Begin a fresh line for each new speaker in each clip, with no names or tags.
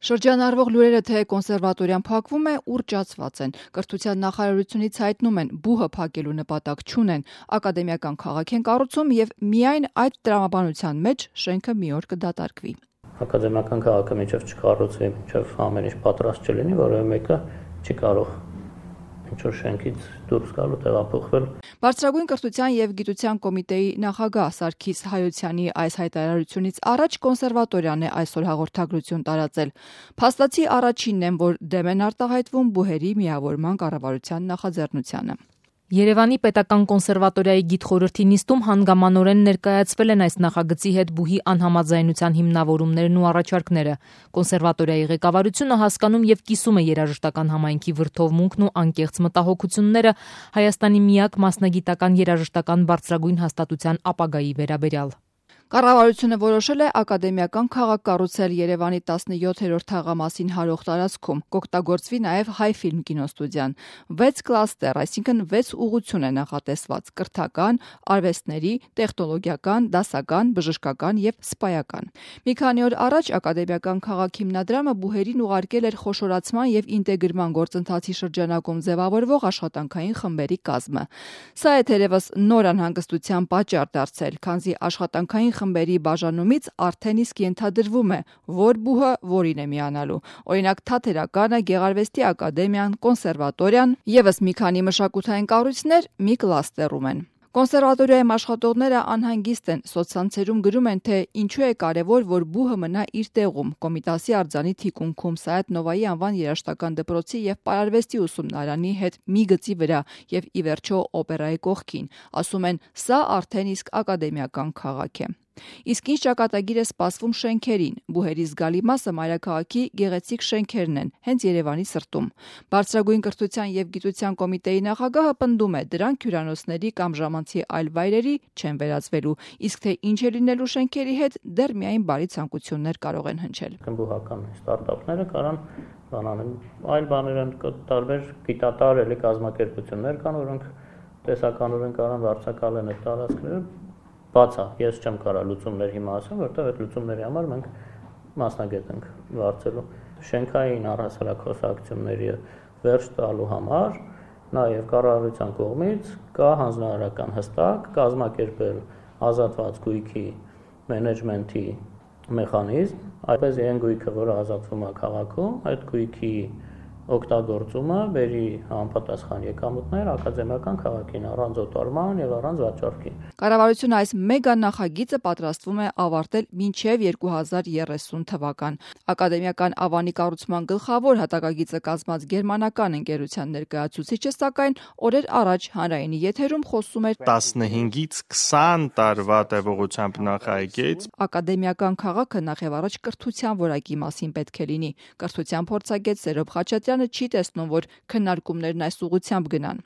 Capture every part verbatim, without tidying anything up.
Շրջանառվող լուրերը, թե կոնսերվատորիան փակվում է, ուռճացված են։ Կրթության նախարարությունից հայտնում են, բուհը փակելու նպատակ չունեն, ակադեմիական քաղաք են կառուցում եւ միայն այդ տրամաբանության մեջ շենքը մի օր կդատարկվի։
Ակադեմիական քաղաքը մինչև չկառուցվի, մինչև ամեն ինչ պատրաստ չլինի, որովհետեւ մեկը չի կարող ինչ-որ շենքից դուրս գալ ու տեղափոխվել։
Բարձրագույն կրթության եւ գիտության կոմիտեի նախագահ Սարգիս Հայոցյանի այս հայտարարությունից առաջ կոնսերվատորիան է այսօր հաղորդագրություն տարածել։ Փաստացի առաջինն են, որ դեմ են արտահայտվում բուհերի միավորման կառավարության նախաձեռնությանը։
Երևանի պետական կոնսերվատորիայի գիտխորհրդի նիստում հանգամանորեն ներկայացվել են այս նախագծի հետ բուհի անհամաձայնության հիմնավորումներն ու առաջարկները։ Կոնսերվատորիայի ղեկավարությունը հասկանում եւ կիսում է երաժշտական համայնքի վրդովմունքն ու անկեղծ մտահոգությունները Հայաստանի միակ մասնագիտական երաժշտական բարձրագույն հաստատության ապագայի վերաբերյալ։
Կառավարությունը որոշել է ակադեմիական քաղաք կառուցել Երևանի տասնյոթերորդ թաղամասին հարող տարածքում, կօգտագործվի նաև Հայֆիլմ կինոստուդիան։ վեց կլաստեր, այսինքն վեց ուղղություն է նախատեսված՝ կրթական, արվեստների, տեխնոլոգիական, դասական, բժշկական եւ սպայական։ Մի քանի օր առաջ ակադեմիական քաղաք հիմնադրամը բուհերին ուղարկել էր խոշորացման եւ ինտեգրման գործընթացի շրջանակում ձևավորվող աշխատանքային խմբերի կազմը։ Սա է թերևս նոր անհանգստության պատճառ դարձել, քանզի աշխատանքային խմբերի բաժանումից արդեն իսկ ենթադրվում է, որ բուհը որին է միանալու։ Օրինակ Թատերականը, Գեղարվեստի ակադեմիան, կոնսերվատորիան, եւս մի քանի մշակութային կառույցներ մի կլաստերում են։ Կոնսերվատորիայում աշխատողները անհանգիստ են, սոցցանցերում գրում են, թե ինչու է կարևոր, որ բուհը մնա իր տեղում, Կոմիտասի արձանի թիկունքում, Սայաթ Նովայի անվան երաժշտական դպրոցի եւ պարարվեստի ուսումնարանի հետ մի գծի վրա եւ ի վերջո օպերայի կողքին։ Ասում են, սա արդեն իսկ ակադեմիական քաղաք է։ Իսկ ինչ ճակատագիր է սպասվում շենքերին։ Բուհերի զգալի մասը մայրաքաղաքի գեղեցիկ շենքերն են, հենց Երևանի սրտում։ Բարձրագույն կրթության եւ գիտության կոմիտեի նախագահը պնդում է, դրանք հյուրանոցների կամ ժամանցի այլ վայրերի չեն վերածվելու, իսկ թե ինչ է լինելու շենքերի հետ, դեռ միայն բարի ցանկություններ կարող են հնչել։
Բուհական ստարտափները կարան բանան այլ բաներ են, տարբեր գիտատար էլի կազմակերպություններ կան, որոնք տեսականորեն կարան վարձակալեն այդ տարածքները։ Բացա, ես չեմ կարող լուծումներ հիմա ասեմ, որտեղ այդ լուծումների համար մենք մասնագետ ենք վարձելու։ Շենքային առհասարակ խոսակցությունների վերջ տալու համար նաև կառավարության կողմից կա հանձնարարական հստակ կազմակերպել ազատված գույքի մենեջմենթի մեխանիզմ, այդպես այն գույքը, որը ազատվում է քաղաքում, այդ գույքի օգտագործումը բերի համապատասխան եկամուտներ ակադեմիական քաղաքին առանց օտարման եւ առանց վաճառքի։
Կառավարությունը այս մեգա նախագիծը պատրաստվում է ավարտել մինչև երկու հազար երեսուն թվական։ Ակադեմիական Ավանի կառուցման գլխավոր հատակագիծը կազմած գերմանական ընկերության ներկայացուցիչը, սակայն օրեր առաջ հանրայինի եթերում խոսում էր
տասնհինգից քսան տարվա տևողությամբ նախագիծ։
Ակադեմիական քաղաքը նախ առաջ կրթության որակի մասին պետք է լինի։ Կրթության փորձագետ Սերոբ Խաչատրյանը չի տեսնում, որ քննարկումներն այս ուղղությամբ գնան։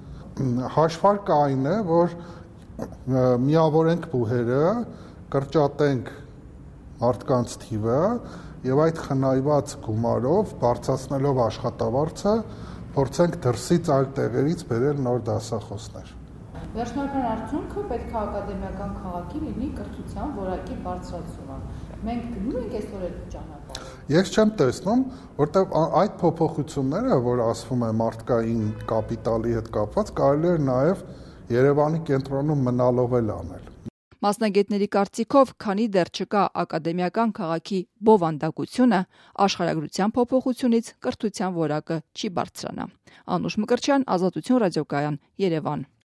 Հաշվարկը այն է, որ միավորենք բուհերը, կրճատենք մարդկանց թիվը եւ այդ խնայված գումարով բարձրացնելով աշխատավարձը փորձենք դրսից այլ տեղերից բերել նոր դասախոսներ։
Վերջնական արդյունքը պետք է ակադեմիական քաղաքի լինի կրթության որակի բարձրացումը։ Մենք գնում ենք այսօր այդ ճանապարհով։
Ես չեմ տեսնում, որտեղ այդ փոփոխությունները, որ ասվում է մարդկային կապիտալի հետ կապված, կարելի է նաև Երևանի կենտրոնում մնալով էլ անել։
Մասնագետների կարծիքով, քանի դեռ չկա ակադեմիական քաղաքի բովանդակությունը, աշխարհագրության փոփոխությունից կրթության որակը չի բարձրանա։ Անուշ Մկրտչյան, Ազատություն ռադիոկայան, Երևան։